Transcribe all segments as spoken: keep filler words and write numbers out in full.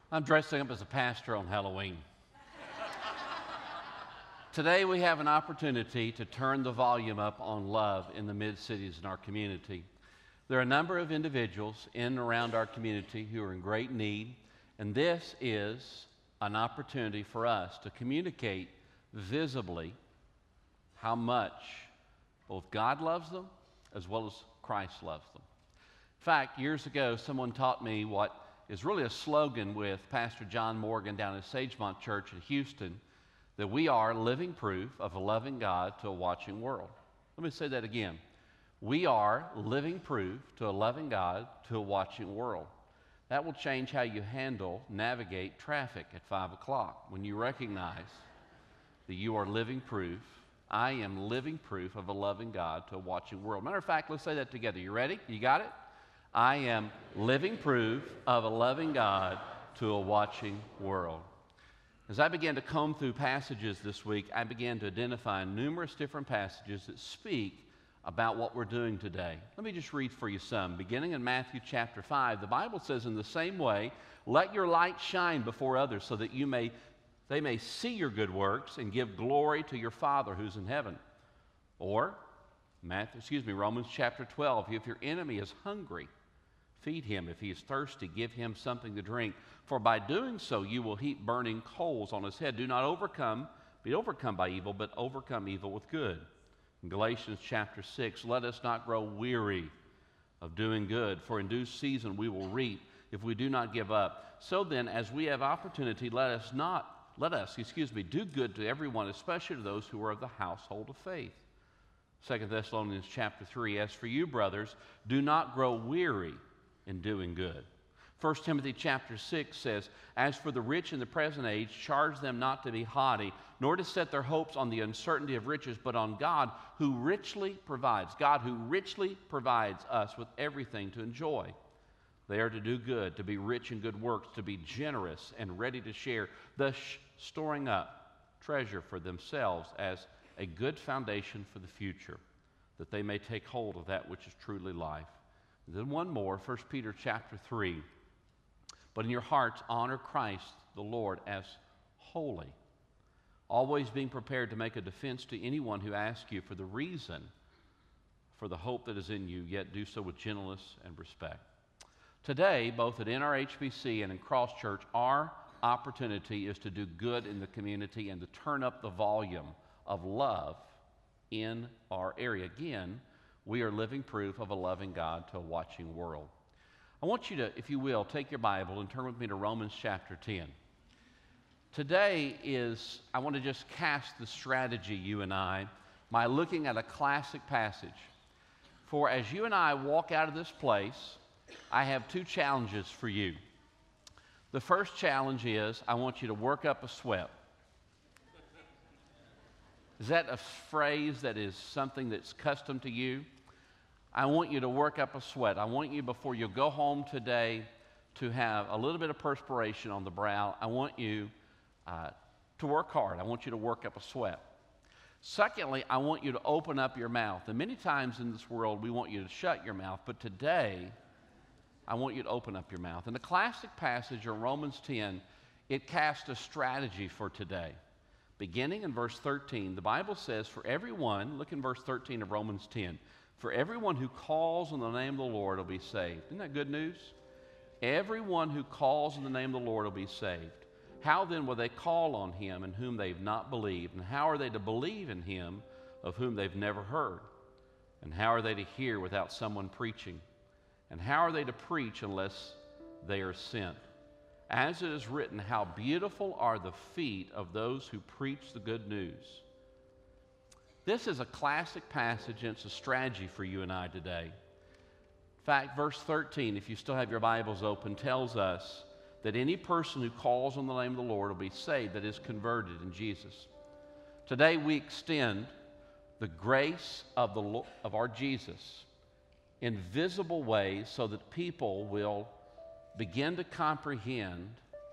I'm dressing up as a pastor on Halloween. Today we have an opportunity to turn the volume up on love in the mid-cities in our community. There are a number of individuals in and around our community who are in great need, and this is an opportunity for us to communicate visibly how much both God loves them as well as Christ loves them. In fact, years ago, someone taught me what is really a slogan with Pastor John Morgan down at Sagemont Church in Houston, that we are living proof of a loving God to a watching world. Let me say that again. We are living proof to a loving God to a watching world. That will change how you handle, navigate traffic at five o'clock when you recognize that you are living proof. I am living proof of a loving God to a watching world. Matter of fact, let's say that together. You ready? You got it? I am living proof of a loving God to a watching world. As I began to comb through passages this week, I began to identify numerous different passages that speak about what we're doing today. Let me just read for you some. Beginning in Matthew chapter five, the Bible says, in the same way, let your light shine before others so that you may, they may see your good works and give glory to your Father who's in heaven. Or, Matthew, excuse me, Romans chapter twelve, if your enemy is hungry, feed him. If he is thirsty, give him something to drink. For by doing so, you will heap burning coals on his head. Do not overcome, be overcome by evil, but overcome evil with good. In Galatians chapter six, let us not grow weary of doing good, for in due season we will reap if we do not give up. So then, as we have opportunity, let us not, let us, excuse me, do good to everyone, especially to those who are of the household of faith. Second Thessalonians chapter three, as for you, brothers, do not grow weary in doing good. First Timothy chapter six says, as for the rich in the present age, charge them not to be haughty, nor to set their hopes on the uncertainty of riches, but on God who richly provides, God who richly provides us with everything to enjoy. They are to do good, to be rich in good works, to be generous and ready to share, thus storing up treasure for themselves as a good foundation for the future, that they may take hold of that which is truly life. And then one more, First Peter chapter three. But in your hearts, honor Christ the Lord as holy, always being prepared to make a defense to anyone who asks you for the reason for the hope that is in you, yet do so with gentleness and respect. Today, both at N R H B C and in Cross Church, our opportunity is to do good in the community and to turn up the volume of love in our area. Again, we are living proof of a loving God to a watching world. I want you to, if you will, take your Bible and turn with me to Romans chapter ten. Today is, I want to just cast the strategy, you and I, by looking at a classic passage. For as you and I walk out of this place, I have two challenges for you. The first challenge is, I want you to work up a sweat. Is that a phrase that is something that's custom to you? I want you to work up a sweat. I want you, before you go home today, to have a little bit of perspiration on the brow. I want you uh, to work hard. I want you to work up a sweat. Secondly, I want you to open up your mouth. And many times in this world, we want you to shut your mouth. But today, I want you to open up your mouth. In the classic passage of Romans ten, it casts a strategy for today. Beginning in verse thirteen, the Bible says, for everyone, look in verse thirteen of Romans ten, for everyone who calls on the name of the Lord will be saved. Isn't that good news? Everyone who calls on the name of the Lord will be saved. How then will they call on him in whom they've not believed? And how are they to believe in him of whom they've never heard? And how are they to hear without someone preaching? And how are they to preach unless they are sent? As it is written, how beautiful are the feet of those who preach the good news. This is a classic passage, and it's a strategy for you and I today. In fact, verse thirteen, if you still have your Bibles open, tells us that any person who calls on the name of the Lord will be saved, that is converted in Jesus. Today we extend the grace of, the, of our Jesus in visible ways so that people will begin to comprehend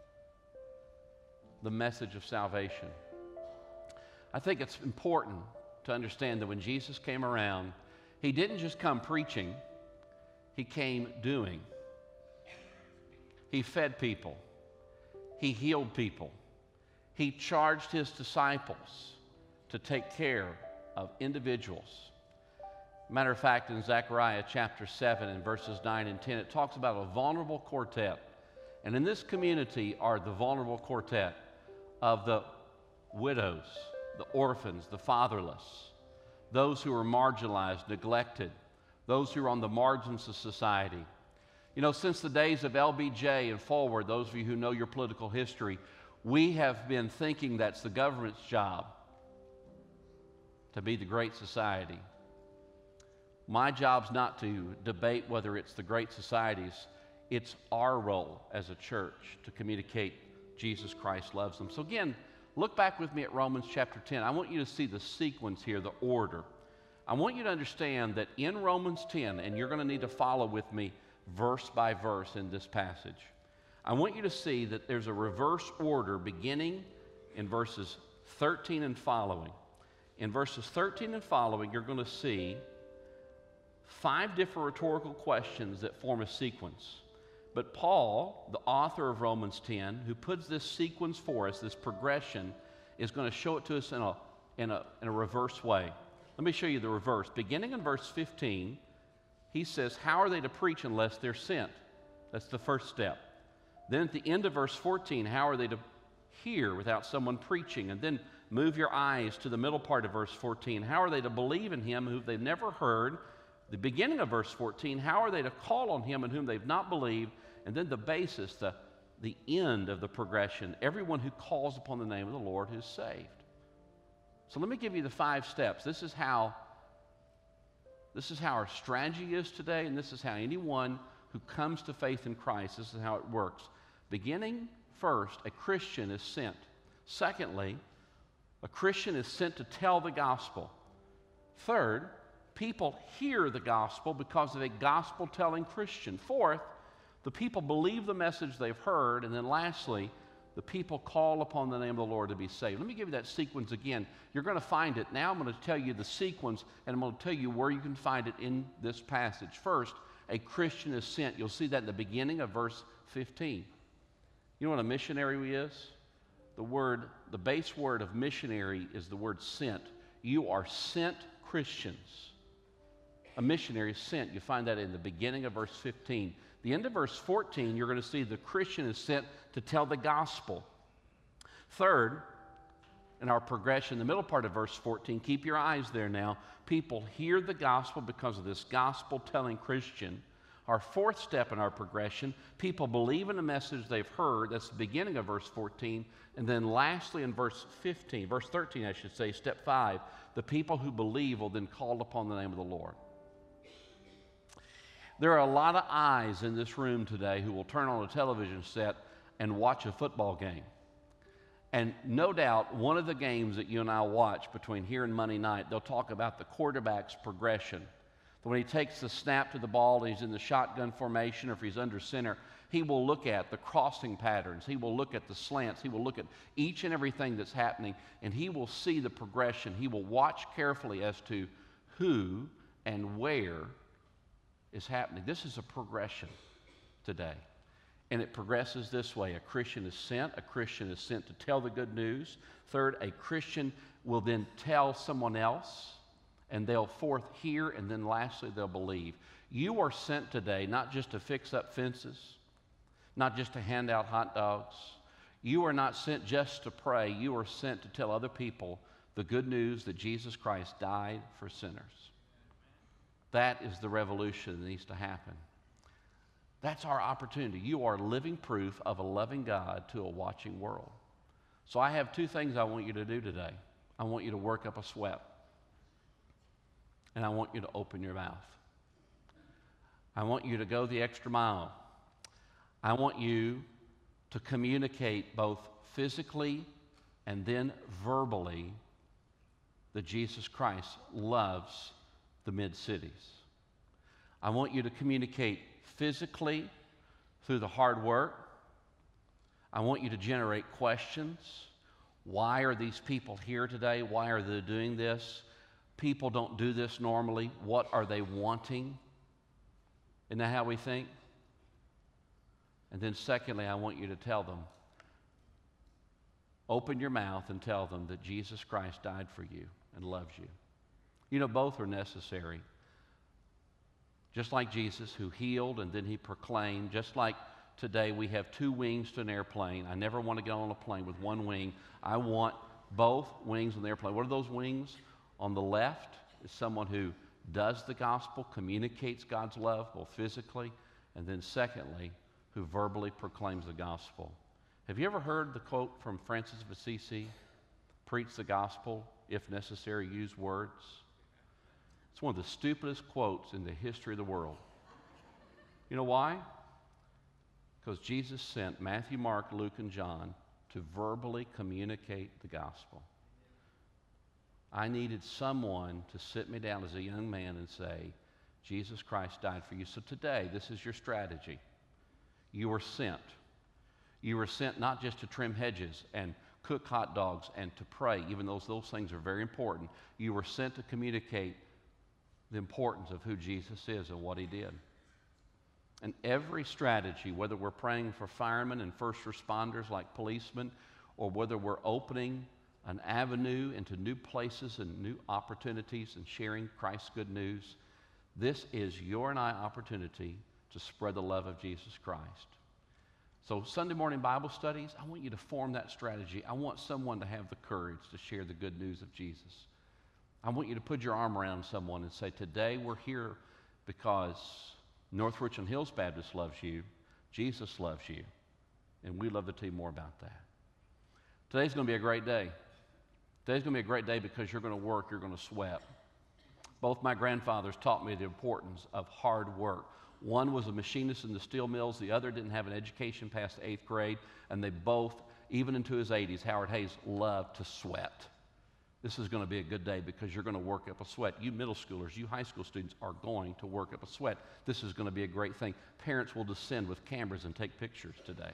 the message of salvation. I think it's important to understand that when Jesus came around, he didn't just come preaching, he came doing. He fed people. He healed people. He charged his disciples to take care of individuals. Matter of fact, in Zechariah chapter seven and verses nine and ten, it talks about a vulnerable quartet. And in this community are the vulnerable quartet of the widows, the orphans, the fatherless, those who are marginalized, neglected, those who are on the margins of society. You know, since the days of L B J and forward, those of you who know your political history, we have been thinking that's the government's job to be the great society. My job's not to debate whether it's the great societies. It's our role as a church to communicate Jesus Christ loves them. So again, look back with me at Romans chapter ten. I want you to see the sequence here, the order. I want you to understand that in Romans ten, and you're going to need to follow with me verse by verse in this passage, I want you to see that there's a reverse order beginning in verses thirteen and following. In verses thirteen and following, you're going to see five different rhetorical questions that form a sequence. But Paul, the author of Romans ten, who puts this sequence for us, this progression, is going to show it to us in a, in a, in a reverse way. Let me show you the reverse. Beginning in verse fifteen, he says, how are they to preach unless they're sent? That's the first step. Then at the end of verse fourteen, how are they to hear without someone preaching? And then move your eyes to the middle part of verse fourteen. How are they to believe in him who they've never heard? The beginning of verse fourteen, how are they to call on him in whom they've not believed? And then the basis, the, the end of the progression, everyone who calls upon the name of the Lord is saved. So let me give you the five steps. This is how, this is how our strategy is today, and this is how anyone who comes to faith in Christ, this is how it works. Beginning first, a Christian is sent. Secondly, a Christian is sent to tell the gospel. Third, people hear the gospel because of a gospel-telling Christian. Fourth, the people believe the message they've heard. And then lastly, the people call upon the name of the Lord to be saved. Let me give you that sequence again. You're going to find it. Now I'm going to tell you the sequence, and I'm going to tell you where you can find it in this passage. First, a Christian is sent. You'll see that in the beginning of verse fifteen. You know what a missionary is? The word, the base word of missionary is the word sent. You are sent Christians. A missionary is sent. You find that in the beginning of verse fifteen. The end of verse fourteen, you're going to see the Christian is sent to tell the gospel. Third, in our progression, the middle part of verse fourteen, keep your eyes there now. People hear the gospel because of this gospel-telling Christian. Our fourth step in our progression, people believe in the message they've heard. That's the beginning of verse fourteen. And then lastly in verse fifteen, verse thirteen, I should say, step five, the people who believe will then call upon the name of the Lord. There are a lot of eyes in this room today who will turn on a television set and watch a football game. And no doubt, one of the games that you and I watch between here and Monday night, they'll talk about the quarterback's progression. When he takes the snap to the ball and he's in the shotgun formation, or if he's under center, he will look at the crossing patterns. He will look at the slants. He will look at each and everything that's happening, and he will see the progression. He will watch carefully as to who and where is happening. This is a progression today. And it progresses this way. A Christian is sent. A Christian is sent to tell the good news. Third, a Christian will then tell someone else, and they'll forth hear, and then lastly, they'll believe. You are sent today not just to fix up fences, not just to hand out hot dogs. You are not sent just to pray. You are sent to tell other people the good news that Jesus Christ died for sinners. That is the revolution that needs to happen. That's our opportunity. You are living proof of a loving God to a watching world. So I have two things I want you to do today. I want you to work up a sweat, and I want you to open your mouth. I want you to go the extra mile. I want you to communicate both physically and then verbally that Jesus Christ loves the mid-cities. I want you to communicate physically through the hard work. I want you to generate questions. Why are these people here today? Why are they doing this? People don't do this normally. What are they wanting? Isn't that how we think? And then secondly, I want you to tell them Open your mouth and tell them that Jesus Christ died for you and loves you. You know, both are necessary. Just like Jesus, who healed and then he proclaimed, just like today we have two wings to an airplane. I never want to get on a plane with one wing. I want both wings on the airplane. What are those wings? On the left is someone who does the gospel, communicates God's love, both physically, and then secondly, who verbally proclaims the gospel. Have you ever heard the quote from Francis of Assisi? Preach the gospel, if necessary, use words. It's one of the stupidest quotes in the history of the world. You know why? Because Jesus sent Matthew, Mark, Luke, and John to verbally communicate the gospel. I needed someone to sit me down as a young man and say, Jesus Christ died for you. So today, this is your strategy. You were sent. You were sent not just to trim hedges and cook hot dogs and to pray, even though those things are very important. You were sent to communicate the importance of who Jesus is and what he did. And every strategy, whether we're praying for firemen and first responders like policemen, or whether we're opening an avenue into new places and new opportunities and sharing Christ's good news, this is your and I opportunity to spread the love of Jesus Christ. So Sunday morning Bible studies, I want you to form that strategy. I want someone to have the courage to share the good news of Jesus. I want you to put your arm around someone and say, today we're here because North Richland Hills Baptist loves you, Jesus loves you, and we'd love to tell you more about that. Today's going to be a great day. Today's going to be a great day because you're going to work, you're going to sweat. Both my grandfathers taught me the importance of hard work. One was a machinist in the steel mills, the other didn't have an education past eighth grade, and they both, even into his eighties, Howard Hayes loved to sweat. This is going to be a good day because you're going to work up a sweat. You middle schoolers, you high school students are going to work up a sweat. This is going to be a great thing. Parents will descend with cameras and take pictures today.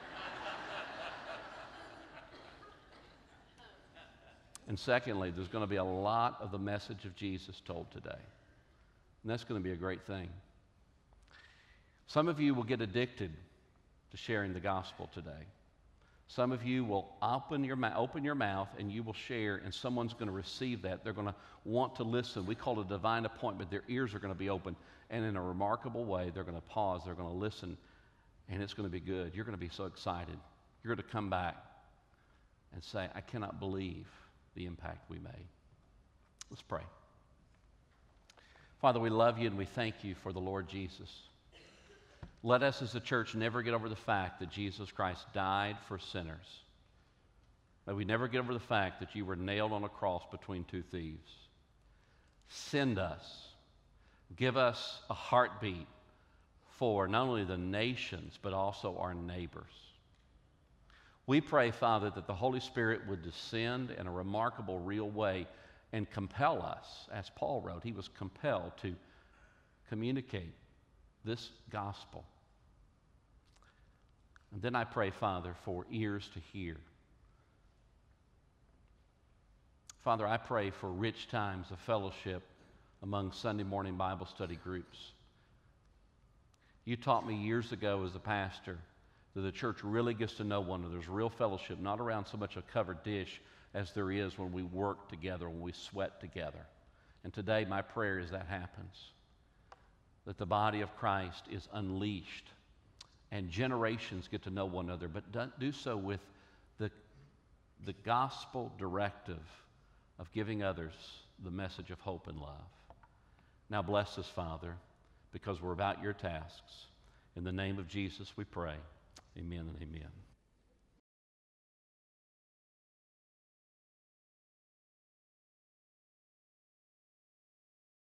And secondly, there's going to be a lot of the message of Jesus told today. And that's going to be a great thing. Some of you will get addicted to sharing the gospel today. Some of you will open your, open your mouth and you will share, and someone's going to receive that. They're going to want to listen. We call it a divine appointment. Their ears are going to be open, and in a remarkable way, they're going to pause. They're going to listen, and it's going to be good. You're going to be so excited. You're going to come back and say, I cannot believe the impact we made. Let's pray. Father, we love you and we thank you for the Lord Jesus. Let us as a church never get over the fact that Jesus Christ died for sinners. May we never get over the fact that you were nailed on a cross between two thieves. Send us. Give us a heartbeat for not only the nations, but also our neighbors. We pray, Father, that the Holy Spirit would descend in a remarkable, real way and compel us. As Paul wrote, he was compelled to communicate this gospel. And then I pray, Father, for ears to hear. Father, I pray for rich times of fellowship among Sunday morning Bible study groups. You taught me years ago as a pastor that the church really gets to know one another. There's real fellowship, not around so much a covered dish as there is when we work together, when we sweat together. And today my prayer is that happens, that the body of Christ is unleashed and generations get to know one another, but don't do so with the, the gospel directive of giving others the message of hope and love. Now bless us, Father, because we're about your tasks. In the name of Jesus we pray. Amen and amen.